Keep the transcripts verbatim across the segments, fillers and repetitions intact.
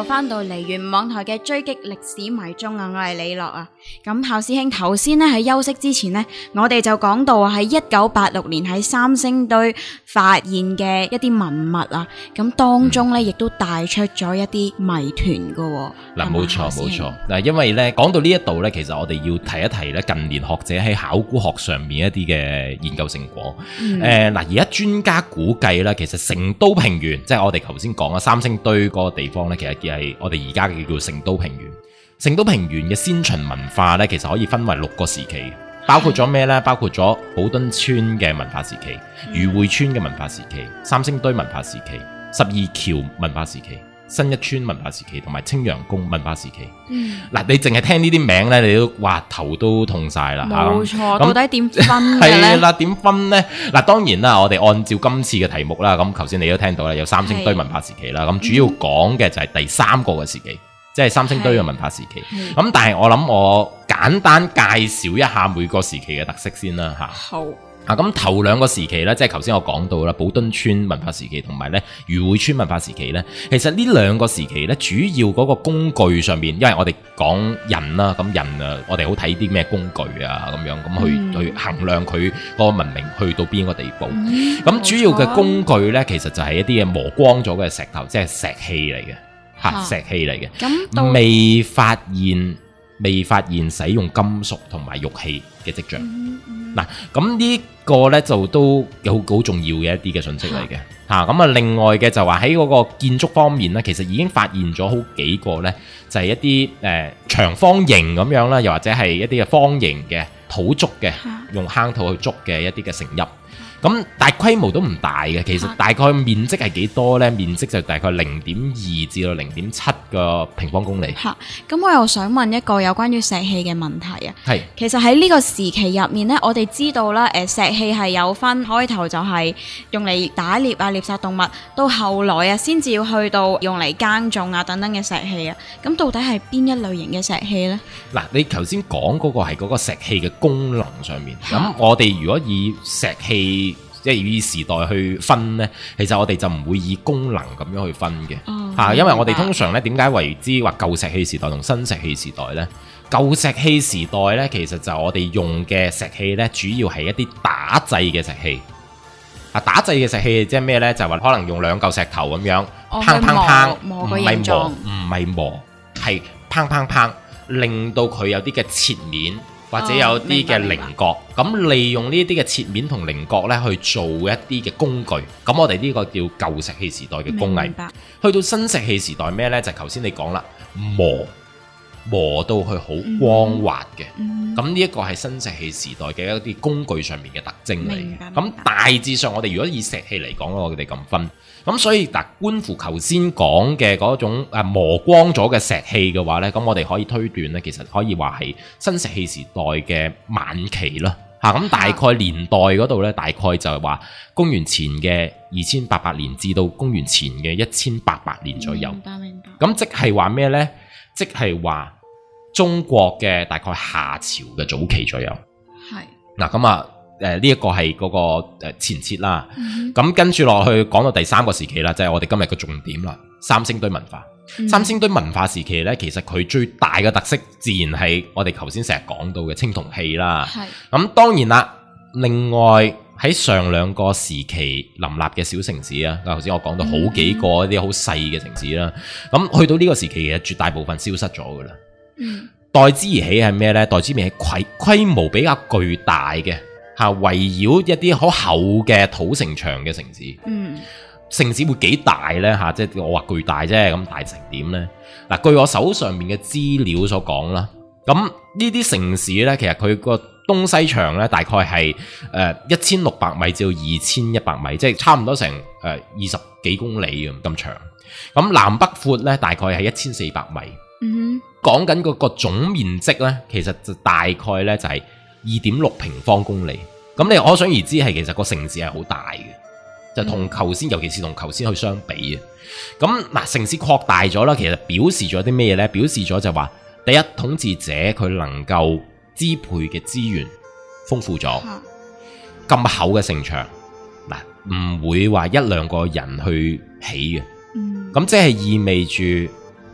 翻到嚟圓舞網台嘅追擊歷史迷蹤啊，我係李樂啊。咁炮師兄頭先咧喺休息之前呢，我哋就講到喺一九八六年喺三星堆發現嘅一啲文物啊，咁當中咧亦都帶出咗一啲謎團噶。 嗱，冇錯冇錯。嗱，因為咧講到呢一度咧，其實我哋要提一提咧近年學者喺考古學上面一啲嘅研究成果。誒、嗯，嗱、呃，而家專家估計咧，其實成都平原，即係我哋頭先講啊三星堆嗰個地方咧，其實係我哋而家嘅叫成都平原。成都平原嘅先秦文化咧，其實可以分為六個時期，包括咗咩咧？包括咗寶墩村嘅文化時期、余匯村嘅文化時期、三星堆文化時期、十二橋文化時期、新一村文化時期同埋青羊宮文化時期。嗯，嗱，你淨係聽呢啲名咧，你都哇頭都痛晒啦。 冇錯， 嗯、 到底點分嘅咧？ 係啦，點分咧？嗱，當然啦，我哋按照今次嘅題目啦，咁頭先你都聽到啦，有三星堆文化時期啦，咁主要講嘅就係第三個嘅時期。即係三星堆嘅文化時期，咁但係我諗我簡單介紹一下每個時期嘅特色先啦嚇。 好啊，咁頭兩個時期呢，即係頭先我講到啦，寶墩村文化時期同埋咧余匯村文化時期呢，其實呢兩個時期呢，主要嗰個工具上面，因為我哋講人啦，咁人啊，我哋好睇啲咩工具啊咁樣，咁去、嗯、去衡量佢個文明去到邊個地步。咁、嗯、主要嘅工具呢，其實就係一啲嘅磨光咗嘅石頭，即係石器嚟嘅。吓，石器嚟嘅，咁未發現未發現使用金屬同埋玉器嘅跡象。嗱、嗯，咁、嗯、呢個呢，就都有好重要嘅一啲嘅信息嚟嘅。吓，咁啊，另外嘅就話喺嗰個建築方面呢，其實已經發現咗好幾個呢，就係、是、一啲誒、呃、長方形咁樣啦，又或者係一啲嘅方形嘅土築嘅，用坑土去築嘅一啲嘅成邑。咁但係規模都唔大嘅，其實大概面積係幾多呢？面積就大概零點二至到零點七個平方公里。嚇，咁我又想問一個有關於石器嘅問題啊。係，其實喺呢個時期入面呢，我哋知道啦，誒石器係有分開頭就係用嚟打獵啊、獵殺動物，到後來啊先至要去到用嚟耕種啊等等嘅石器啊。咁到底係邊一類型嘅石器呢？嗱，你頭先講嗰個係嗰個石器嘅功能上面，咁我哋如果以石器即係以時代去分呢，其實我哋就唔會以功能咁樣去分嘅嚇、哦，因為我哋通常呢點解為之話舊石器時代同新石器時代呢？舊石器時代呢，其實就我哋用嘅石器呢，主要係一啲打製嘅石器。啊，打製嘅石器即係咩呢？就係話可能用兩嚿石頭咁樣，砰砰砰，唔係磨，唔係磨，係砰砰砰，令到佢有啲嘅切面。或者有啲嘅棱角，咁、哦、利用呢啲嘅切面同棱角咧去做一啲嘅工具，咁我哋呢個叫舊石器時代嘅工藝。去到新石器時代咩呢？就頭、是、先你講啦，磨磨到去好光滑嘅，咁呢一個係新石器時代嘅一啲工具上面嘅特徵嚟嘅。咁大致上我哋如果以石器嚟講，我哋咁分。咁所以嗱，觀乎頭先講嘅嗰種誒磨光咗嘅石器嘅話呢，咁我哋可以推斷呢，其實可以話係新石器時代嘅晚期啦。嚇，咁大概年代嗰度呢，大概就係話公元前嘅二千八百年至到公元前嘅一千八百年左右。明白明白。咁即係話咩呢？即係話中國嘅大概夏朝嘅早期左右。係。嗱咁啊。誒呢一個係嗰個前設啦，咁、嗯、跟住落去講到第三個時期啦，就係、是、我哋今日嘅重點啦。三星堆文化，嗯、三星堆文化時期呢，其實佢最大嘅特色，自然係我哋頭先成日講到嘅青銅器啦。咁、嗯、當然啦，另外喺上兩個時期林立嘅小城市啊，頭先我講到好幾個一啲好細嘅城市啦，咁、嗯、去到呢個時期其實絕大部分消失咗噶啦。嗯、代之而起係咩呢？代之而起規規模比較巨大嘅。嚇，圍繞一啲好厚嘅土城牆嘅城市，嗯，城市會幾大呢？嚇，即係我話巨大啫，咁大成點呢？嗱，據我手上面嘅資料所講啦，咁呢啲城市呢，其實佢個東西長呢，大概係誒一千六百米至到二千一百米，即係差唔多成誒二十幾公里咁咁長。咁南北闊呢，大概係一千四百米。嗯，講緊嗰個總面積呢，其實就大概呢就係二點六平方公里，咁你可想而知係其實個城市係好大嘅，就同頭先，尤其是同頭先去相比嘅。咁嗱，城市擴大咗啦，其實表示咗啲咩呢？表示咗就話，第一，統治者佢能夠支配嘅資源豐富咗，咁厚嘅城牆嗱，唔會話一兩個人去起嘅，咁即係意味住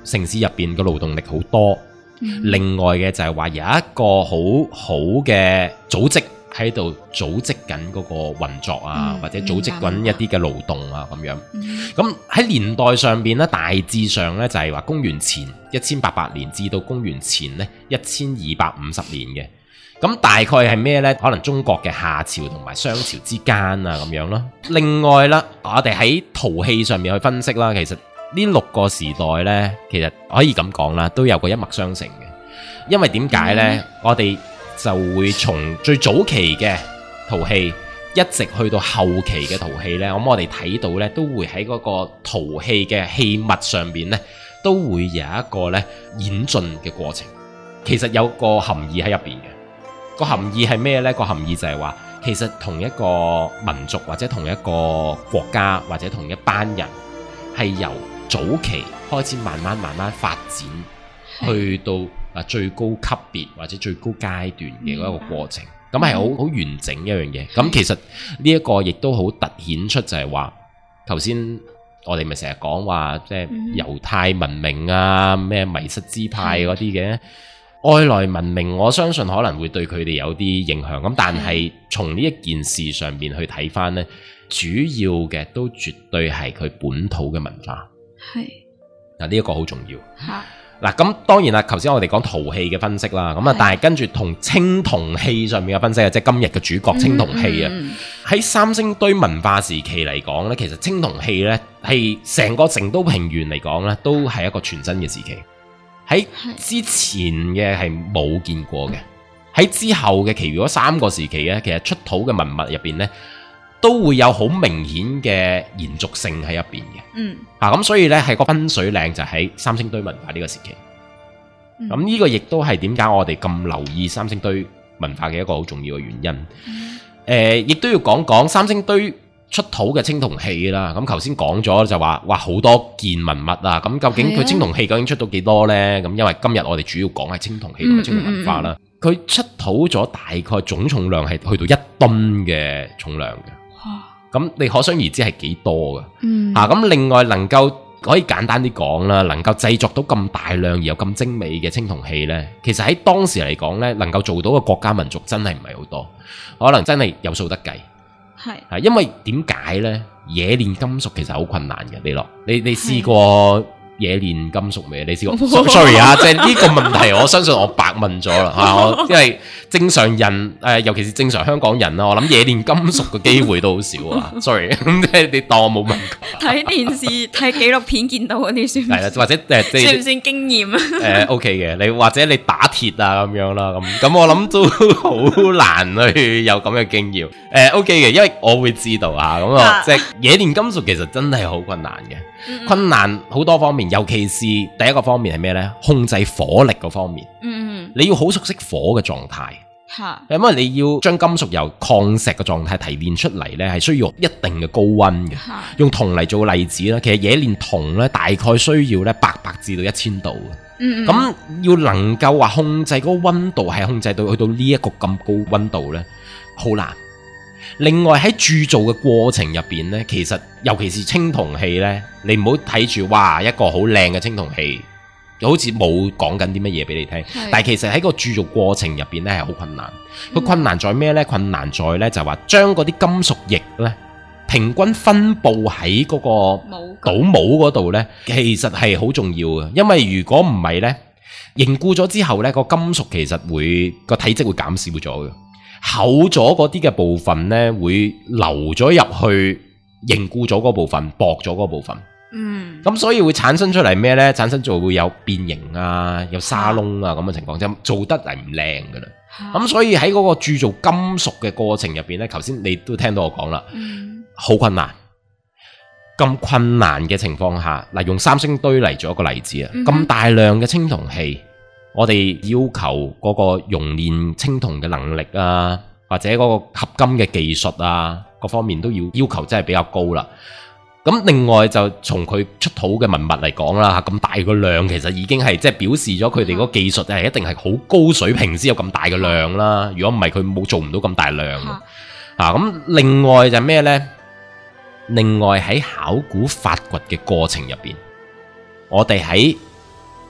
城市入邊嘅勞動力好多， 嗯、 另外嘅就係話有一個好好嘅組織喺度組織緊嗰個運作啊， 嗯、 或者組織緊一啲嘅勞動啊咁樣。咁喺、 嗯、 年代上邊咧，大致上咧就係話公元前一千八百年至到公元前咧一千二百五十年嘅。咁大概係咩呢？可能中國嘅夏朝同埋商朝之間啊咁樣咯。另外啦，我哋喺陶器上面去分析啦，其實呢六個時代呢，其實可以咁講啦，都有個一脈相承嘅。因為點解呢？嗯、我哋就會從最早期嘅陶器一直去到後期嘅陶器呢。咁我哋睇到呢，都會喺嗰個陶器嘅器物上邊呢，都會有一個呢演進嘅過程。其實有個含義喺入邊嘅。個含義係咩呢？個含義就係話，其實同一個民族或者同一個國家或者同一班人，係由早期開始慢慢慢慢發展，去到啊最高級別或者最高階段嘅嗰個過程，咁係好好完整一樣嘢。咁其實呢一個亦都好突顯出就係話，頭先我哋咪成日講話，即係猶太文明啊，咩迷失支派嗰啲嘅。外來文明，我相信可能會對佢哋有啲影響，咁但係從呢一件事上面去睇翻呢，主要嘅都絕對係佢本土嘅文化。係嗱，呢一個好重要。嗱，咁當然啦，頭先我哋講陶器嘅分析啦，咁啊，但係跟住同青銅器上面嘅分析啊，即係今日嘅主角青銅器啊，喺、嗯嗯、三星堆文化時期嚟講呢，其實青銅器呢係成個成都平原嚟講呢，都係一個全新嘅時期。喺之前嘅係冇見過嘅，喺之後嘅其餘嗰三個時期咧，其實出土嘅文物入邊咧，都會有好明顯嘅延續性喺入邊嘅。嗯，啊咁所以咧係個分水嶺就喺三星堆文化呢個時期。咁呢、嗯、個亦都係點解我哋咁留意三星堆文化嘅一個好重要嘅原因。誒、嗯，亦、呃、都要講講三星堆出土嘅青銅器啦，咁頭先講咗就話，哇好多件文物啊，咁究竟佢青銅器究竟出到幾多呢？咁因為今日我哋主要講係青銅器同埋青銅文化啦，佢、嗯嗯嗯、出土咗大概總重量係去到一噸嘅重量嘅，咁、哦、你可想而知係幾多嘅。嗯、啊咁另外能夠可以簡單啲講啦，能夠製作到咁大量而又咁精美嘅青銅器呢，其實喺當時嚟講呢，能夠做到嘅國家民族真係唔係好多，可能真係有數得計。係，因為點解咧？冶煉金屬其實好困難嘅，你落，你你試過冶煉金屬未？你試過？Sorry 啊，即係呢個問題，我相信我白問咗啦嚇，我因為正常人誒、呃，尤其是正常香港人啦，我諗冶煉金屬嘅機會都好少啊。Sorry，咁即係你當我冇問過。睇電視睇紀錄片見到嗰啲算唔算？係啦，或者誒，呃、算唔算經驗啊？誒、呃、OK 嘅，你或者你打鐵啊咁樣啦，咁咁我諗都好難去有咁嘅經驗。誒、呃、OK 嘅，因為我會知道啊，咁啊，即係冶煉金屬其實真係好困難嘅。困難好多方面，尤其是第一個方面係咩呢？控制火力嗰方面，嗯，你要好熟悉火嘅狀態，吓，因為你要將金屬由礦石嘅狀態提煉出嚟呢，係需要一定嘅高溫嘅。用銅嚟做例子啦，其實冶煉銅呢，大概需要呢八百至到一千度嘅，嗯，咁要能夠話控制嗰個溫度係控制到去到呢一個咁高溫度呢，好難。另外喺鑄造嘅過程入邊呢，其實尤其是青銅器呢，你唔好睇住哇一個好靚嘅青銅器，好似冇講緊啲乜嘢俾你聽。是但係其實喺個鑄造過程入邊呢，係好困難。佢、嗯、困難在咩呢？困難在呢，就係話將嗰啲金屬液呢平均分佈喺嗰個倒模嗰度呢，其實係好重要嘅。因為如果唔係呢，凝固咗之後呢，個金屬其實會個體積會減少咗嘅。厚咗嗰啲嘅部分呢，會流咗入去凝固咗嗰部分，薄咗嗰部分。嗯，咁所以會產生出嚟咩呢？產生就會有變形啊，有沙窿啊咁嘅情況，就做得嚟唔靚噶啦。咁、啊、所以喺嗰個鑄造金屬嘅過程入邊呢，頭先你都聽到我講啦，好、嗯、困難。咁困難嘅情況下，嗱，用三星堆嚟做一個例子啊，咁、嗯、大量嘅青銅器。我哋要求嗰個熔煉青銅嘅能力啊，或者嗰個合金嘅技術啊，各方面都要要求真係比較高啦。咁另外就從佢出土嘅文物嚟講啦，咁大個量其實已經係即係表示咗佢哋嗰個技術係一定係好高水平先有咁大嘅量啦。如果唔係佢冇做唔到咁大量啊。咁另外就係咩呢？另外喺考古發掘嘅過程入邊，我哋喺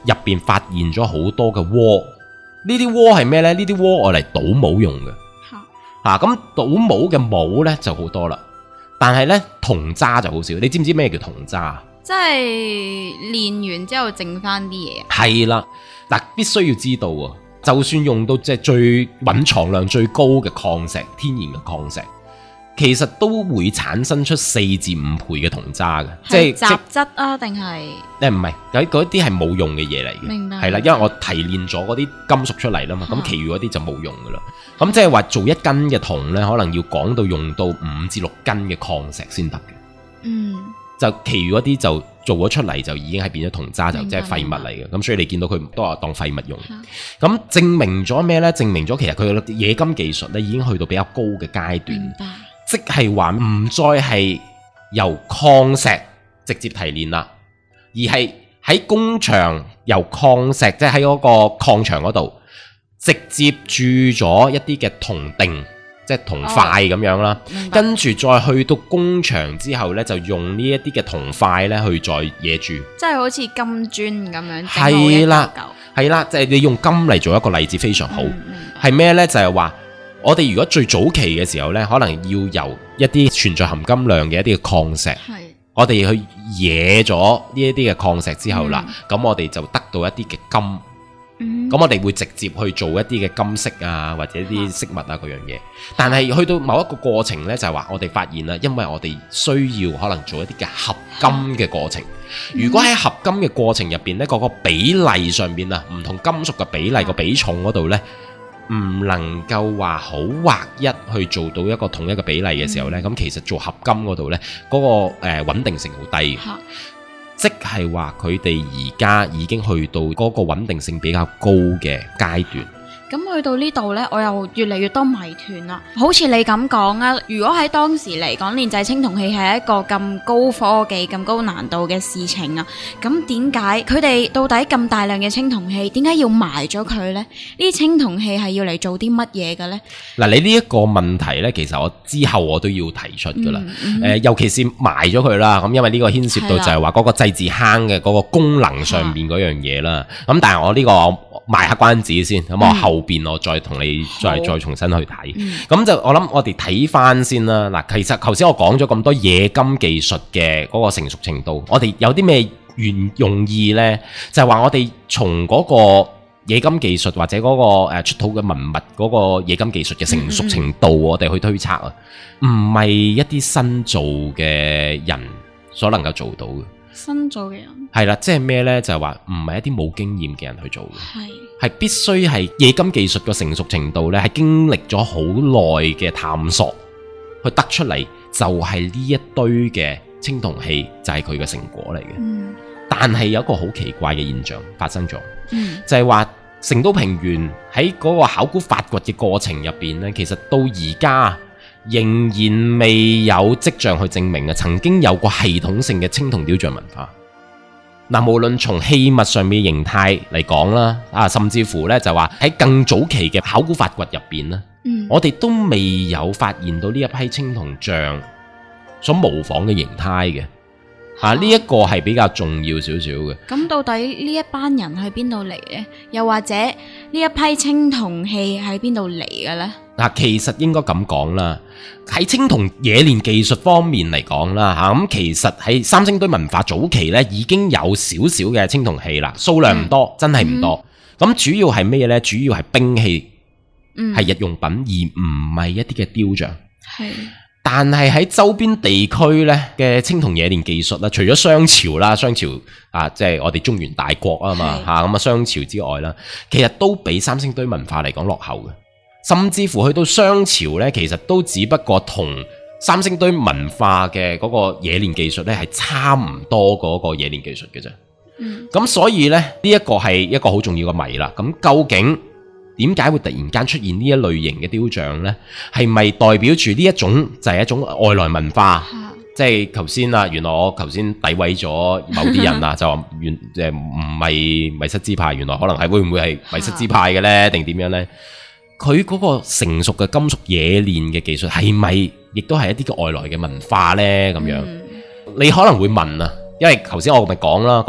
入邊發現咗好多嘅鍋，呢啲鍋係咩呢？呢啲鍋我嚟倒模用嘅。嚇咁倒模嘅模呢就好多啦，但係呢，銅渣就好少。你知唔知咩叫銅渣？ 即係練完之後剩翻啲嘢。係啦，嗱，必須要知道喎，就算用到即係最蘊藏量最高嘅礦石，天然嘅礦石，其實都會產生出四至五倍嘅銅渣嘅，即係雜質啊，定係誒唔係嗰嗰啲係冇用嘅嘢嚟嘅。 明白。 係啦，因為我提煉咗嗰啲金屬出嚟啦嘛，咁其餘嗰啲就冇用噶啦。咁即係話做一斤嘅銅呢，可能要講到用到五至六斤嘅礦石先得嘅。嗯。就其餘嗰啲就做咗出嚟就已經係變咗銅渣，就即係廢物嚟嘅。咁所以你見到佢都係當廢物用。咁證明咗咩呢？證明咗其實佢嘅冶金技術呢已經去到比較高嘅階段，即係話唔再係由礦石直接提煉啦，而係喺工場由礦石即係喺嗰個礦場嗰度直接鑄咗一啲嘅銅锭。即係銅塊咁樣啦，哦、跟住再去到工場之後呢，就用呢一啲嘅銅塊呢去再冶鑄， 即係好似金磚咁樣。 係啦，係啦，即係你用金嚟做一個例子非常好。係咩、嗯、呢？就係、是、話我哋如果最早期嘅時候呢，可能要由一啲存在含金量嘅一啲嘅礦石，是我哋去冶咗呢一啲嘅礦石之後啦，咁、嗯、我哋就得到一啲嘅金。咁、嗯、我哋會直接去做一啲嘅金飾啊，或者啲飾物啊嗰樣嘢。但係去到某一個過程呢，就係話我哋發現啦，因為我哋需要可能做一啲嘅合金嘅過程。如果喺合金嘅過程入邊呢，嗰、嗰個比例上邊啊，唔同金屬嘅比例個比重嗰度呢，唔能夠話好劃一去做到一個統一嘅比例嘅時候呢，咁、嗯、其實做合金嗰度呢，嗰、嗰個誒穩、呃、定性好低。即係話佢哋而家已經去到嗰個穩定性比較高嘅階段。 咁去到呢度呢，我又越嚟越多謎團啦。好似你咁講啊，如果喺當時嚟講，煉製青銅器係一個咁高科技、咁高難度嘅事情啊，咁點解佢哋到底咁大量嘅青銅器，點解要埋咗佢呢？呢啲青銅器係要嚟做啲乜嘢嘅呢？嗱，你呢一個問題呢，其實我之後我都要提出噶啦。誒、嗯嗯呃，尤其是埋咗佢啦，咁因為呢個牽涉到就係話嗰個祭祀坑嘅嗰個功能上面嗰樣嘢啦。咁但係我呢、這個賣下關子先，咁我後邊我再同你再好再重新去睇。咁、嗯、就我諗我哋睇翻先啦。嗱，其實頭先我講咗咁多冶金技術嘅嗰個成熟程度，我哋有啲咩原用意呢？就係、是、話我哋從嗰個冶金技術或者嗰個誒出土嘅文物嗰個冶金技術嘅成熟程度，嗯、我哋去推測啊，唔係一啲新造嘅人所能夠做到嘅。 新造嘅人係啦，即係咩呢？就係話唔係一啲冇經驗嘅人去做嘅，係係必須係冶金技術嘅成熟程度呢，係經歷咗好耐嘅探索，去得出嚟就係呢一堆嘅青銅器就係佢嘅成果嚟嘅。嗯，但係有一個好奇怪嘅現象發生咗，嗯，就係話成都平原喺嗰個考古發掘嘅過程入邊呢，其實到而家仍然未有跡象去證明啊，曾經有過系統性嘅青銅雕像文化。嗱，無論從器物上面形態嚟講啦，啊，甚至乎咧就話喺更早期嘅考古發掘入邊咧，嗯、我哋都未有發現到呢一批青銅像所模仿嘅形態嘅。啊！呢一個係比較重要少少嘅。咁到底呢一班人喺邊度嚟呢？又或者呢一批青銅器喺邊度嚟嘅呢？ 嗱，其實應該咁講啦，喺青銅冶煉技術方面嚟講啦，吓咁其實喺三星堆文化早期呢已經有少少嘅青銅器啦，數量唔多，嗯、真係唔多。咁、嗯、主要係咩呢？主要係兵器，係、嗯、日用品，而唔係一啲嘅雕像。係。但係喺周邊地區咧嘅青銅冶煉技術啦，除咗商朝啦，商朝啊，即係我哋中原大國啊嘛吓，咁啊商朝之外啦，其實都比三星堆文化嚟講落後嘅，甚至乎去到商朝咧，其實都只不過同三星堆文化嘅嗰個冶煉技術咧係差唔多嗰個冶煉技術嘅啫。嗯，咁所以咧呢一個係一個好重要嘅謎啦。咁究竟點解會突然間出現呢一類型嘅雕像呢？係咪代表住呢一種就係一種外來文化？即係頭先啊，原來我頭先詆毀咗某啲人啊，就話原誒唔係迷失之派，原來可能係會唔會係迷失之派嘅呢？定點樣呢？佢嗰個成熟嘅金屬冶煉嘅技術係咪亦都係一啲嘅外來嘅文化呢？咁樣、嗯、你可能會問啊，因為頭先我咪講啦，咁啊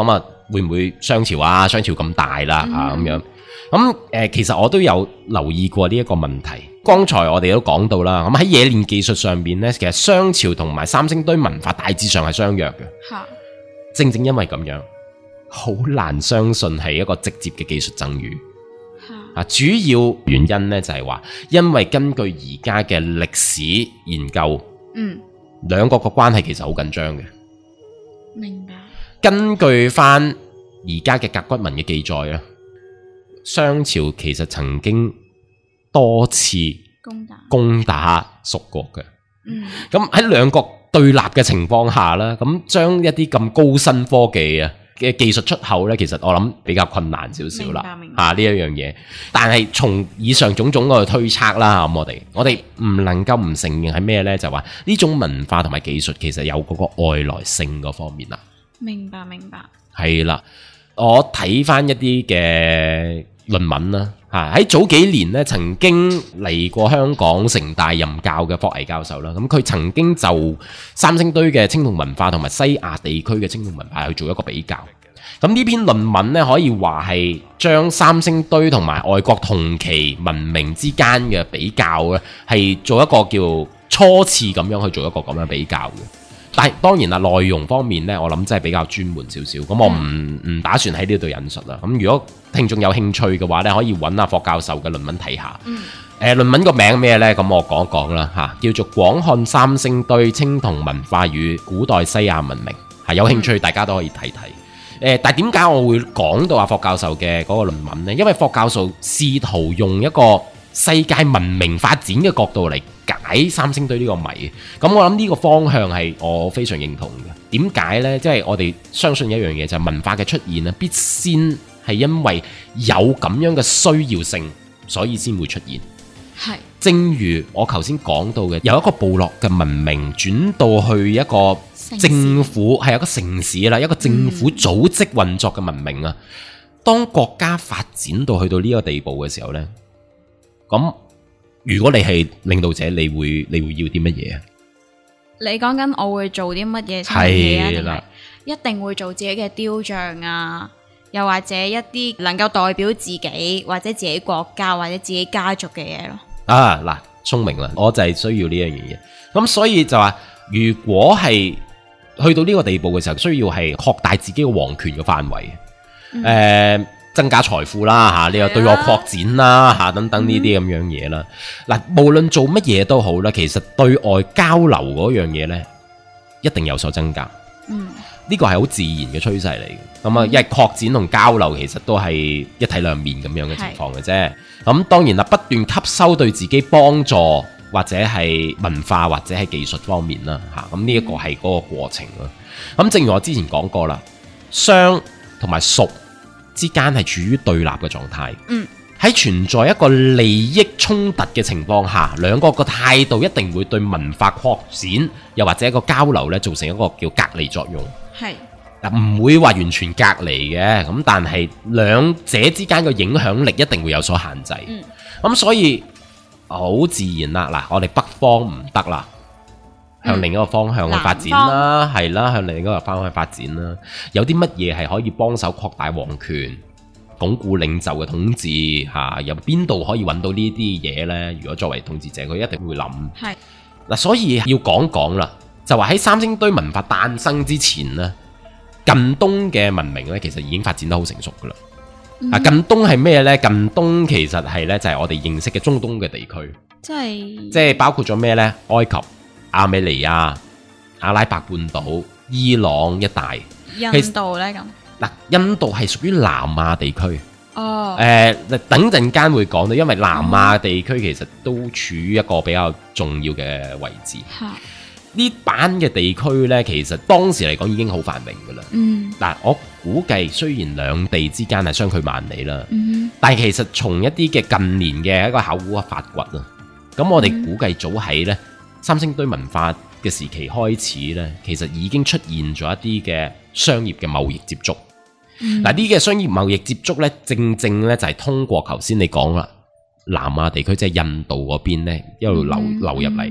會唔會商朝啊？商朝咁大啦嗯啊咁樣。咁誒、呃，其實我都有留意過呢一個問題。剛才我哋都講到啦，咁喺冶煉技術上邊呢，其實商朝同埋三星堆文化大致上係相若嘅。 嚇， 正正因為咁樣，好難相信係一個直接嘅技術贈與。啊，主要原因呢就係話，因為根據而家嘅歷史研究， 嗯， 兩國嘅關係其實好緊張嘅。 明白。 根據翻而家嘅甲骨文嘅記載啊，商朝其實曾經多次攻打， 攻打蜀國嘅。 嗯， 咁喺兩國對立嘅情況下啦，咁將一啲咁高新科技啊嘅技術出口呢，其實我諗比較困難少少啦。 明白明白啊呢一樣嘢，但係從以上種種嗰個推測啦，咁我哋我哋唔能夠唔承認係咩呢？就話呢種文化同埋技術其實有嗰個外來性嗰方面啦。 明白明白。 係啦，我睇翻一啲嘅論文啦，嚇喺早幾年咧曾經嚟過香港城大任教嘅霍毅教授啦，咁佢曾經就三星堆嘅青銅文化同埋西亞地區嘅青銅文化去做一個比較。咁呢篇論文咧可以話係將三星堆同埋外國同期文明之間嘅比較咧，係做一個叫初次咁樣去做一個咁樣比較嘅。但係當然啦，內容方面呢，我諗真係比較專門少少，咁我唔唔打算喺呢度引述啦。咁如果聽眾有興趣嘅話呢，可以揾阿霍教授嘅論文睇下。誒、 嗯呃、論文個名咩呢？咁我講一講啦嚇，叫做《廣漢三星堆青銅文化與古代西亞文明》，係有興趣大家都可以睇睇。誒、呃，但係點解我會講到阿霍教授嘅嗰個論文呢？因為霍教授試圖用一個世界文明發展嘅角度嚟解三星堆呢個謎，咁我諗呢個方向係我非常認同嘅。點解呢？即係我哋相信一樣嘢，就係文化嘅出現啊，必先係因為有咁樣嘅需要性，所以先會出現。 係， 正如我頭先講到嘅，由一個部落嘅文明轉到去一個政府，係一個城市啦，一個政府組織運作嘅文明啊。當國家發展到去到呢個地步嘅時候呢，咁如果你係領導者，你會你會要啲乜嘢啊？ 你講緊我會做啲乜嘢嘢啊？定係係啦， 一定會做自己嘅雕像啊，又或者一啲能夠代表自己或者自己國家或者自己家族嘅嘢咯。 啊嗱，聰明啦，我就係需要呢樣嘢。咁所以就話，如果係去到呢個地步嘅時候，需要係擴大自己嘅皇權嘅範圍，誒、 嗯呃，增加財富啦嚇，你又對外擴展啦嚇，等等呢啲咁樣嘢啦。嗱、嗯，無論做乜嘢都好啦，其實對外交流嗰樣嘢呢，一定有所增加。 嗯， 呢個係好自然嘅趨勢嚟嘅。咁啊，因為擴展同交流其實都係一體兩面咁樣嘅情況嘅啫。咁當然啦，不斷吸收對自己幫助或者係文化或者係技術方面啦嚇。咁呢一個係嗰個過程啦。咁正如我之前講過啦，商同埋蜀之間係處於對立嘅狀態。 嗯， 喺存在一個利益衝突嘅情況下，兩個個態度一定會對文化擴展又或者一個交流咧造成一個叫隔離作用。 係嗱，唔會話完全隔離嘅，咁但係兩者之間嘅影響力一定會有所限制。 嗯， 咁所以好自然啦。嗱，我哋北方唔得啦，向另一個方向去發展啦，係啦，向另一個方向去發展啦。有啲乜嘢係可以幫手擴大皇權、鞏固領袖嘅統治嚇？由邊度可以揾到呢啲嘢呢？如果作為統治者，佢一定會諗。 係嗱，所以要講講啦，就話喺三星堆文化誕生之前呢，近東嘅文明咧，其實已經發展得好成熟噶啦。啊、嗯，近東係咩呢？近東其實係呢，就係我哋認識嘅中東嘅地區， 即係即係包括咗咩呢？埃及、亞美尼亞、阿拉伯半島、伊朗一帶。 印度呢？咁嗱，印度係屬於南亞地區。 哦， 誒、呃，等陣間會講到，因為南亞地區其實都處於一個比較重要嘅位置。 嗯呢版嘅地區呢，其實當時嚟講已經好繁榮噶啦。 嗯， 嗱，我估計雖然兩地之間係相距萬里啦， 嗯， 但係其實從一啲嘅近年嘅一個考古嘅發掘啊，咁我哋估計早喺呢三星堆文化嘅時期開始呢，其實已經出現咗一啲嘅商業嘅貿易接觸。嗱、嗯，呢啲嘅商業貿易接觸呢，正正呢就係通過頭先你講啦，南亞地區即係印度嗰邊呢一路流、嗯、流入嚟。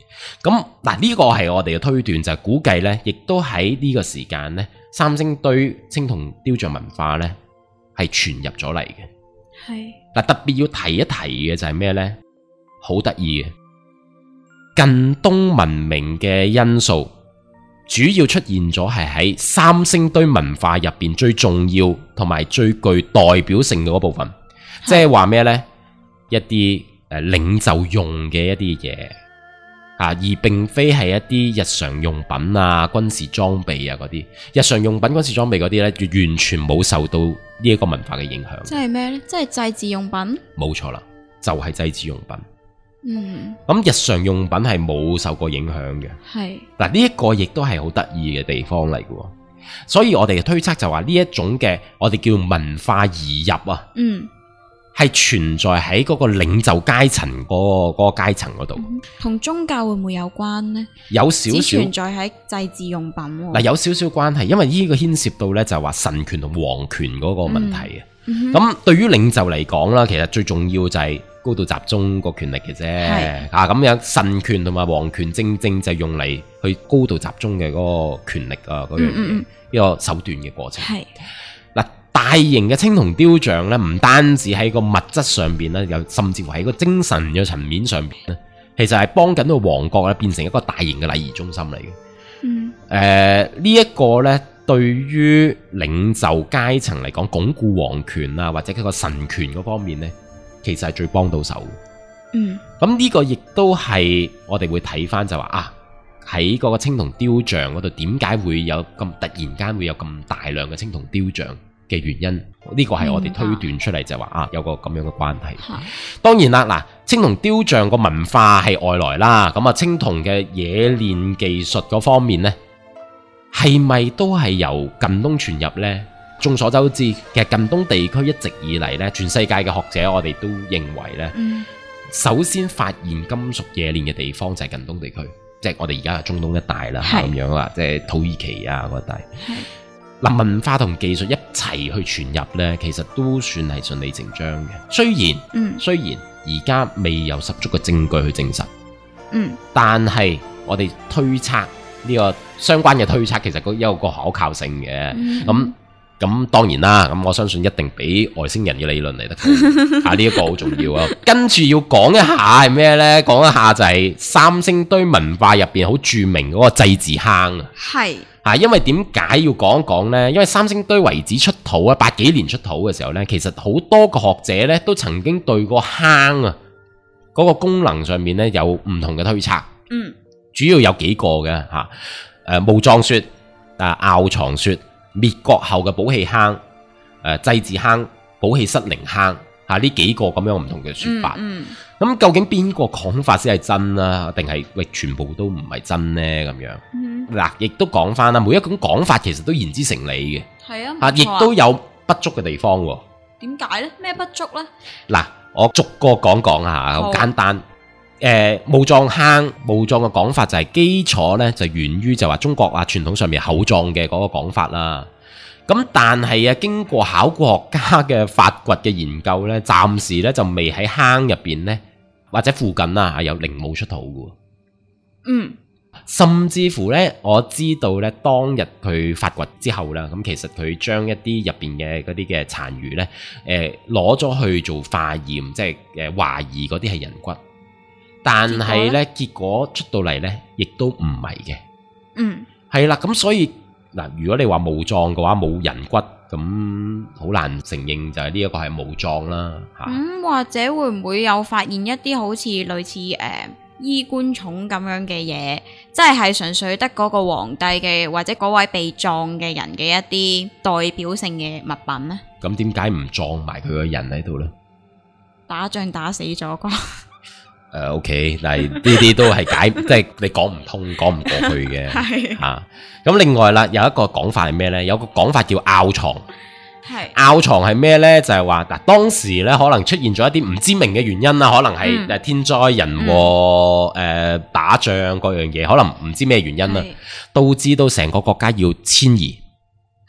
咁嗱呢個係我哋嘅推斷，就係、是、估計呢，亦都喺呢個時間呢，三星堆青銅雕像文化呢係傳入咗嚟嘅。 係嗱，特別要提一提嘅就係咩呢？好得意嘅近東文明嘅因素，主要出現咗係喺三星堆文化入邊最重要同埋最具代表性嘅嗰部分，即係話咩呢？一啲誒領袖用嘅一啲嘢啊，而並非係一啲日常用品啊、軍事裝備啊嗰啲。日常用品、軍事裝備嗰啲呢，完全冇受到呢一個文化嘅影響。 即係咩呢？即係祭祀用品？冇錯啦，就係、是、祭祀用品。 嗯， 咁日常用品係冇受過影響嘅。係嗱，呢一個亦都係好得意嘅地方嚟嘅。所以我哋嘅推測就話呢一種嘅我哋叫文化移入啊，嗯，係存在喺嗰個領袖階層嗰個嗰個階層嗰度。 同、嗯、宗教會唔會有關呢？ 有少少只存在喺祭祀用品嗱、 啊，有少少關係，因為呢個牽涉到呢，就係話神權同皇權嗰個問題啊。咁、嗯、對於領袖嚟講啦，其實最重要就係高度集中個權力嘅啫，啊咁樣神權同埋皇權正正就用嚟去高度集中嘅嗰個權力啊，嗰樣嘢呢個手段嘅過程。係嗱，大型嘅青銅雕像咧，唔單止喺個物質上邊咧，又甚至乎喺個精神嘅層面上邊咧，其實係幫緊個王國咧變成一個大型嘅禮儀中心嚟嘅。嗯，誒、呃這個、呢一個咧。對於領袖階層嚟講，鞏固皇權啊，或者佢個神權嗰方面呢，其實係最幫到手。嗯，咁呢個亦都係我哋會睇翻就話啊，喺嗰個青銅雕像嗰度，點解會有咁突然間會有咁大量嘅青銅雕像嘅原因？呢個係我哋推斷出嚟就話啊，有個咁樣嘅關係。嗯、當然啦，嗱，青銅雕像個文化係外來啦，咁啊，青銅嘅冶煉技術嗰方面呢，係咪都係由近東傳入呢？眾所周知，其實近東地區一直以嚟呢，全世界嘅學者我哋都認為呢、嗯，首先發現金屬冶煉嘅地方就係近東地區，即係我哋而家係中東一帶啦，咁樣啦，即係土耳其啊嗰帶。嗱，文化同技術一齊去傳入呢，其實都算係順理成章嘅。雖然，嗯、雖然而家未有十足嘅證據去證實，嗯，但係我哋推測。呢、這個相關嘅推測其實都有個可靠性嘅，咁、嗯、咁當然啦，咁我相信一定比外星人嘅理論嚟得高啊！呢一個好重要啊。跟住要講一下係咩呢？講一下就係三星堆文化入邊好著名嗰個祭祀坑啊。係啊，因為點解要講一講呢？因為三星堆遺址出土啊，八幾年出土嘅時候呢，其實好多個學者呢都曾經對個坑啊嗰個功能上面呢有唔同嘅推測。嗯。主要有幾個嘅吓，誒墓葬說、啊窰藏說、滅國後嘅寶器坑、誒祭祀坑、寶器失靈坑吓，呢幾個咁樣唔同嘅說法。嗯，咁、嗯、究竟邊個講法先係真啊？定係喂全部都唔係真呢？咁樣嗱，亦、嗯、都講翻啦，每一種講法其實都言之成理嘅。係啊，啊亦都有不足嘅地方。點解呢？咩不足呢？嗱，我逐個講講下，好簡單。誒、呃，墓葬坑、墓葬嘅講法就係基礎咧，就源於就話中國啊傳統上面厚葬嘅嗰個講法啦。咁但係啊，經過考古學家嘅發掘嘅研究咧，暫時咧就未喺坑入邊咧或者附近啊有陵墓出土嘅。嗯，甚至乎咧，我知道咧，當日佢發掘之後啦，咁其實佢將一啲入邊嘅嗰啲嘅殘餘咧，誒攞咗去做化驗，即係誒懷疑嗰啲係人骨。但係咧，結果出到嚟咧，亦都唔係嘅。嗯，係啦，咁所以嗱，如果你話墓葬嘅話，冇人骨，咁好難承認就係呢一個係墓葬啦。吓、嗯，咁或者會唔會有發現一啲好似類似誒、呃、衣冠冢咁樣嘅嘢，即係係純粹得嗰個皇帝嘅或者嗰位被葬嘅人嘅一啲代表性嘅物品呢？咁點解唔葬埋佢個人喺度呢？打仗打死咗啩？誒、uh, ，OK，但係呢啲都係解，即係你講唔通，講唔過去嘅。係啊，咁另外啦，有一個講法係咩咧？有個講法叫窰藏。係窰藏係咩咧？就係話嗱，當時咧可能出現咗一啲唔知名嘅原因啦，可能係誒天災人禍，誒、嗯呃、打仗各樣嘢，可能唔知咩原因啦，導致到成個國家要遷移。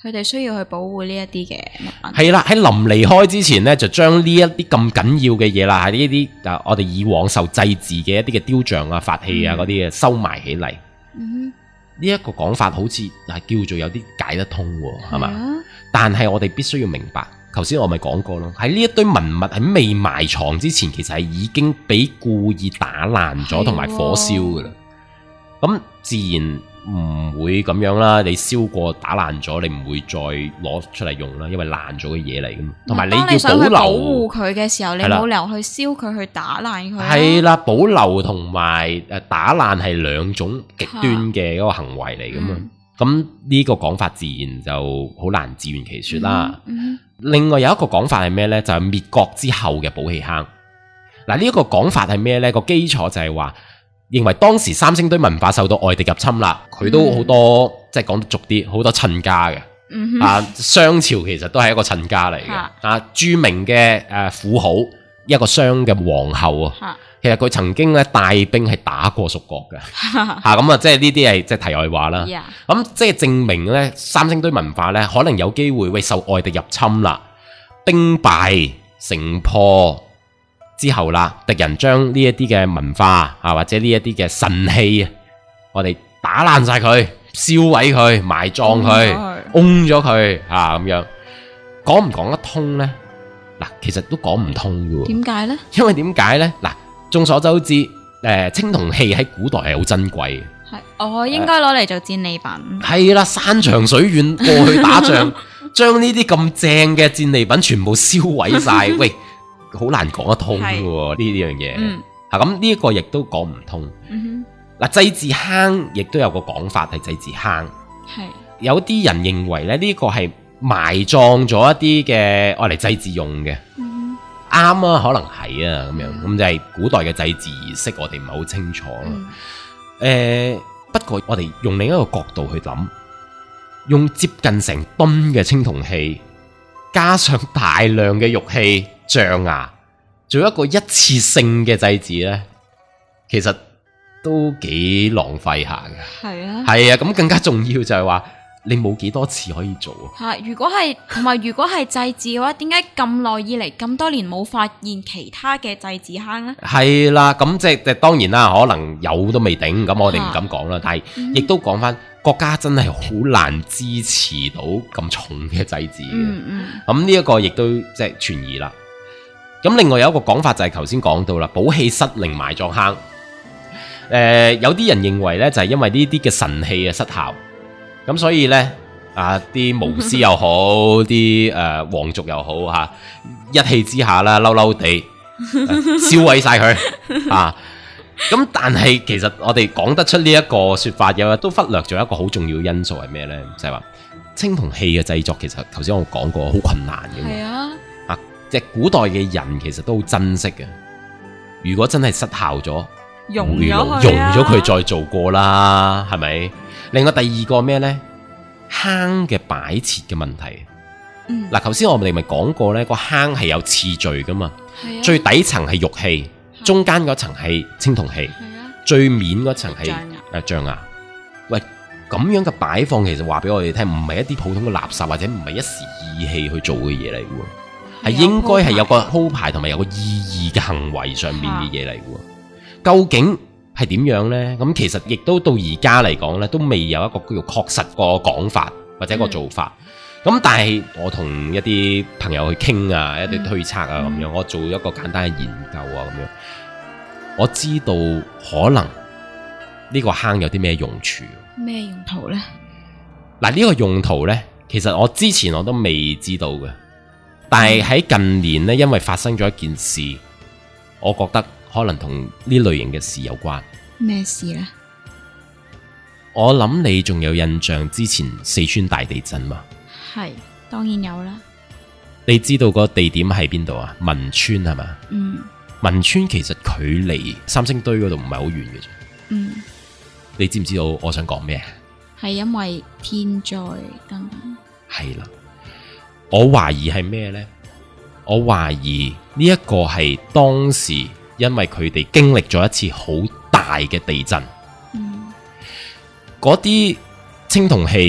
佢哋需要去保護呢一啲嘅物品。 係啦，喺臨離開之前呢，就將呢一啲咁緊要嘅嘢啦，係呢啲啊，我哋以往受祭祀嘅一啲嘅雕像啊、法器啊嗰啲嘅收埋起嚟。 嗯呢一個講法好似係叫做有啲解得通喎，係嘛？ 啊但係我哋必須要明白，頭先我咪講過咯，喺呢一堆文物喺未埋藏之前，其實係已經俾故意打爛咗同埋火燒噶啦。咁自然唔會咁樣啦，你燒過打爛咗，你唔會再攞出嚟用啦，因為爛咗嘅嘢嚟噶嘛。同埋你要當你想保去保留護佢嘅時候，你係啦冇理由去燒佢，去打爛佢啊。 係啦，保留同埋誒打爛係兩種極端嘅一個行為嚟噶嘛。 嗯咁呢個講法自然就好難自圓其說啦。 嗯另外有一個講法係咩呢？就係、滅國之後嘅寶器坑。嗱，呢一個講法係咩呢？個基礎就係話，認為當時三星堆文化受到外敵入侵啦，佢都好多、嗯、即係講得俗啲，好多親家嘅。 嗯哼啊，商朝其實都係一個親家嚟嘅。啊，著名嘅誒婦好，一個商嘅皇后啊。其實佢曾經咧帶兵係打過蜀國嘅，吓咁啊，即係呢啲係即係題外話啦。咁、yeah. 即係證明咧，三星堆文化咧可能有機會會受外敵入侵啦，兵敗城破之後啦，敵人將呢一啲嘅文化啊或者呢一啲嘅神器，我哋打爛晒佢，燒毀佢，埋葬佢，崩咗佢啊咁樣，講唔講得通咧？嗱，其實都講唔通嘅。點解咧？ 因為點解咧？嗱。眾所周知，誒、呃、青銅器喺古代係好珍貴嘅， 係我應該攞嚟做戰利品。 係啦，山長水遠過去打仗，將呢啲咁正嘅戰利品全部燒毀晒，喂，好難講得通嘅喎呢樣嘢。嗯，嚇咁呢一個亦都講唔通。嗯哼，嗱，祭祀坑亦都有個講法係祭祀坑，係有啲人認為咧呢個係埋葬咗一啲嘅愛嚟祭祀用嘅。啱啊，可能係啊，咁樣咁就係古代嘅祭祀儀式，我哋唔係好清楚。誒、嗯呃，不過我哋用另一個角度去諗，用接近成噸嘅青銅器，加上大量嘅玉器、象牙，做一個一次性嘅祭祀咧，其實都幾浪費下嘅。係啊，係啊，咁更加重要就係話，你冇幾多次可以做啊！ 如果係同埋，如果係祭祀嘅話，點解咁耐以嚟咁多年冇發現其他嘅祭祀坑呢？ 係啦，咁即係當然啦，可能有都未定，咁我哋唔敢講啦。但係亦都講翻，國家真係好難支持到咁重嘅祭祀嘅。嗯嗯。咁呢一個亦都即係存疑啦。咁另外有一個講法就係頭先講到啦，寶器失靈埋葬坑。誒、呃，有啲人認為呢，就係因為呢啲嘅神器啊失效。咁所以呢，啊啲巫師又好，啲誒皇族又好吓，一氣之下啦，嬲嬲地燒毀晒佢啊！咁但係其實我哋講得出呢一個說法，又都忽略咗一個好重要嘅因素係咩呢？就係話青銅器嘅製作，其實頭先我講過好困難嘅。係啊，啊即係古代嘅人其實都好珍惜嘅。如果真係失效咗， 用咗佢， 用咗佢再做過啦，係咪？另外第二個咩呢？坑嘅擺設嘅問題。嗯，嗱，頭先我哋咪講過呢個坑係有次序噶嘛。係啊。最底層係玉器，中間嗰層係青銅器，係啊。最面嗰層係誒象牙。喂，咁樣嘅擺放其實話俾我哋聽，唔係一啲普通嘅垃圾或者唔係一時意氣去做嘅嘢嚟嘅喎，係應該係有個鋪排同埋有個意義嘅行為上面嘅嘢嚟嘅喎。究竟係點樣呢？咁其實亦都到而家嚟講呢，都未有一個叫做確實個講法或者一個做法。咁、嗯、但係我同一啲朋友去傾啊，一啲推測啊咁、嗯、樣，我做一個簡單嘅研究啊咁樣，我知道可能呢個坑有啲咩用處？ 咩用途呢？ 嗱，呢個用途呢，其實我之前我都未知道嘅，但係喺近年呢，因為發生咗一件事，我覺得可能同呢類型嘅事有關。 咩事呢？ 我諗你仲有印象之前四川大地震嘛？ 係，當然有啦。 你知道個地點喺邊度啊？汶川係嘛？ 嗯。 汶川其實距離三星堆嗰度唔係好遠嘅啫。 嗯。 你知唔知道我想講咩？ 係因為天災等等。係啦，我懷疑係咩呢？我懷疑呢一個係當時因為佢哋經歷咗一次好大嘅地震，嗰啲青銅器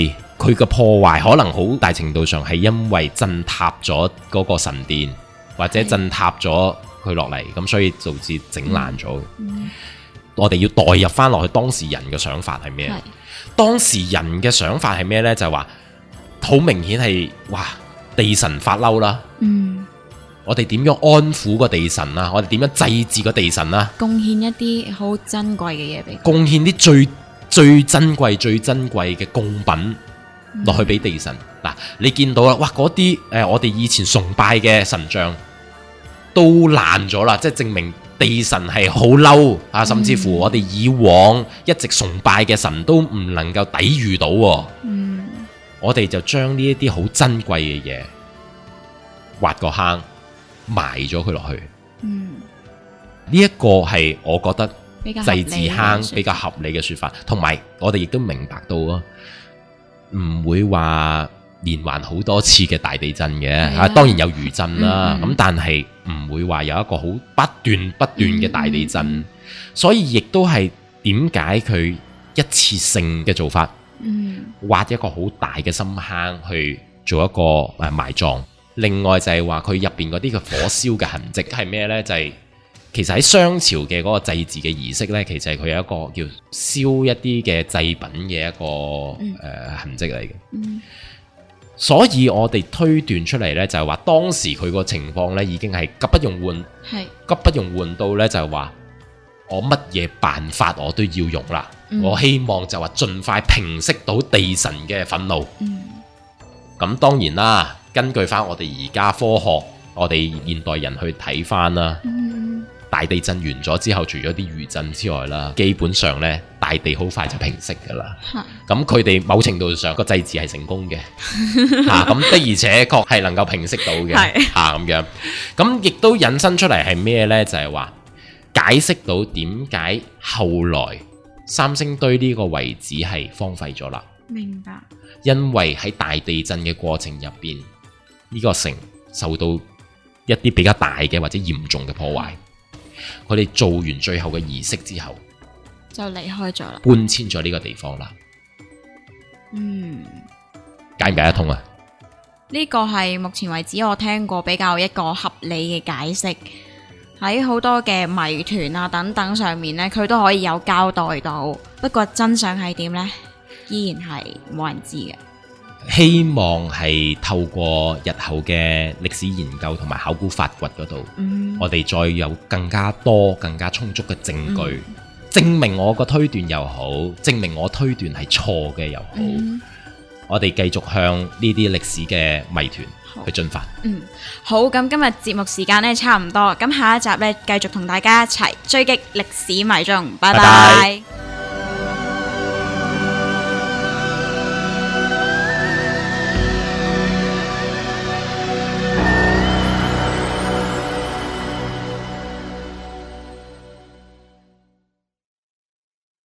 佢嘅破壞可能好大程度上係因為震塌咗嗰個神殿，或者震塌咗佢落嚟，咁所以導致整爛咗。嗯、我哋要代入翻落去當時人嘅想法係咩？當時人嘅想法係咩呢？就係話好明顯係哇，地神發嬲啦。嗯，我哋點樣安撫個地神啊？我哋點樣祭祀個地神啊？ 貢獻一啲好珍貴嘅嘢俾佢， 貢獻啲最最珍貴、最珍貴嘅貢品落去俾地神。嗱、嗯，你見到啦，哇！嗰啲誒，我哋以前崇拜嘅神像都爛咗啦，即係證明地神係好嬲啊！甚至乎我哋以往一直崇拜嘅神都唔能夠抵禦到。嗯，我哋就將呢一啲好珍貴嘅嘢挖個坑埋咗佢落去。嗯，呢一個係我覺得祭祀坑比較合理嘅說法，同埋我哋亦都明白到啊，唔會話連環好多次嘅大地震嘅。啊，當然有餘震啦，咁、嗯嗯、但係唔會話有一個好不斷不斷嘅大地震，嗯、所以亦都係點解佢一次性嘅做法，嗯、挖一個好大嘅深坑去做一個誒埋葬。另外就係話佢入邊嗰啲嘅火燒嘅痕跡係咩呢？就係、是、其實喺商朝嘅嗰個祭祀嘅儀式呢，其實佢有一個叫燒一啲嘅祭品嘅一個誒、嗯呃、痕跡嚟嘅。嗯、所以我哋推斷出嚟呢，就係話當時佢個情況呢已經係急不容緩，係是急不容緩到呢，就係話我乜嘢辦法我都要用啦。嗯、我希望就話盡快平息到地神嘅憤怒。咁、嗯、當然啦。根據翻我哋而家科學，我哋現代人去睇翻啦，嗯、大地震完咗之後，除咗啲餘震之外啦，基本上呢，大地好快就平息噶啦。咁佢哋某程度上個祭祀係成功嘅，吓咁、啊、的而且確係能夠平息到嘅，吓咁樣。咁亦都引申出嚟係咩呢？就係、是、話解釋到點解後來三星堆呢個位置係荒廢咗啦。 明白。 因為喺大地震嘅過程入邊。呢個城受到一啲比較大嘅或者嚴重嘅破壞，佢哋做完最後嘅儀式之後， 就離開咗啦， 搬遷咗呢個地方啦。嗯，解唔解得通啊？ 呢個係目前為止我聽過比較一個合理嘅解釋，喺好多嘅謎團啊等等上面呢，佢都可以有交代到。不過真相係點呢？依然係冇人知嘅。 希望係透過日後嘅歷史研究同埋考古發掘嗰度，嗯、我哋再有更加多、更加充足嘅證據，嗯、證明我個推斷又好，證明我推斷係錯嘅又好，嗯、我哋繼續向呢啲歷史嘅謎團去進發。嗯， 好，咁今日節目時間呢差唔多，咁下一集呢繼續同大家一齊追擊歷史迷蹤，拜拜。拜拜。